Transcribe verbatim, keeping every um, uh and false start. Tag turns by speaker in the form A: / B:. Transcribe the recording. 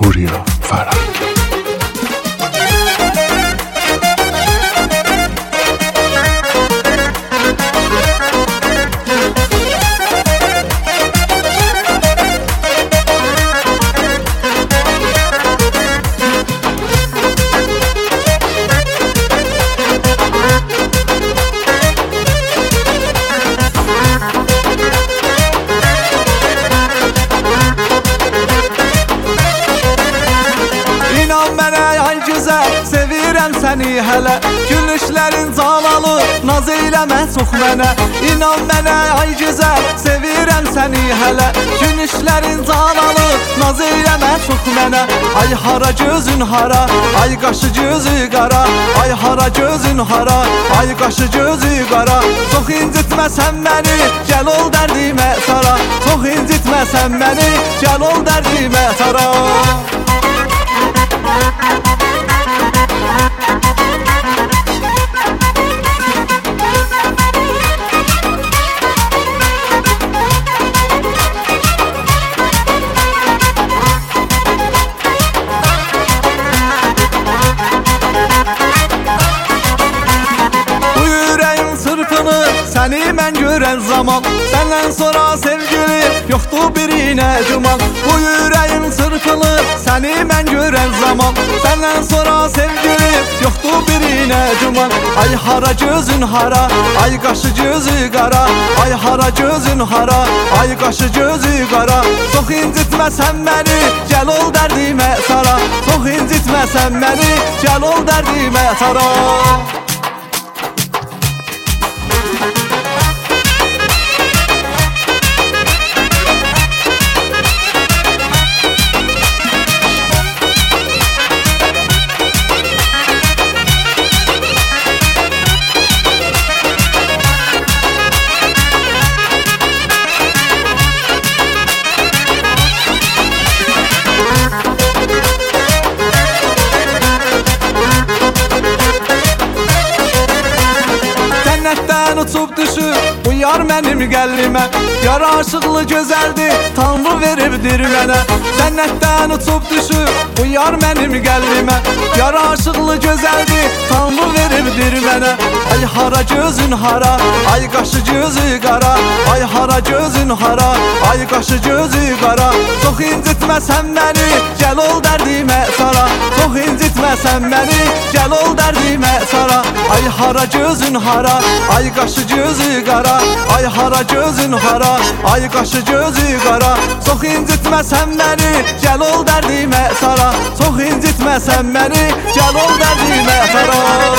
A: Burya Ferhat.
B: Sevirəm səni hələ, gülüşlərin calalı, naz eyləmə çox mənə. İnan mənə ay gözəl, sevirəm səni hələ, gülüşlərin calalı, naz eyləmə çox mənə. Ay hara gözün hara, ay qaşı gözü qara, ay hara gözün hara, ay qaşı gözü qara. Çox incitməsən məni, gəl ol dərdimə sara. Çox incitməsən məni, gəl ol dərdimə sara. Səni mən görən zaman, səndən sonra sevgili, yoxdur birinə güman. Bu ürəyin çırpılır, səni mən görən zaman, səndən sonra sevgili, yoxdur birinə güman. Ay hara gözün hara, ay qaşı gözü qara, ay hara gözün hara, ay qaşı gözü qara. Çox incitməsən məni, gəl ol dərdimə sara. Çox incitməsən məni, gəl ol dərdimə sara. Cənnətdən uçub düşür bu yar mənim qəlbimə. Yar aşıqlı gözəldir, Tanrı veribdir mənə. Cənnətdən uçub düşür bu yar mənim qəlbimə. Yar aşıqlı gözəldir, Tanrı veribdir mənə. Ay hara gözün hara, ay qaşı gözü qara, ay hara gözün hara, ay qaşı gözü qara. Çox incitməsən məni, gəl ol dərdimə sara. Çox incitməsən məni, gəl ol dərdimə sara. Ay hara gözün hara, ay qaşı gözü qara, ay hara gözün hara, ay qaşı gözü qara. Çox incitməsən məni, gəl ol dərdimə sara. Çox incitməsən məni, gəl ol dərdimə sara.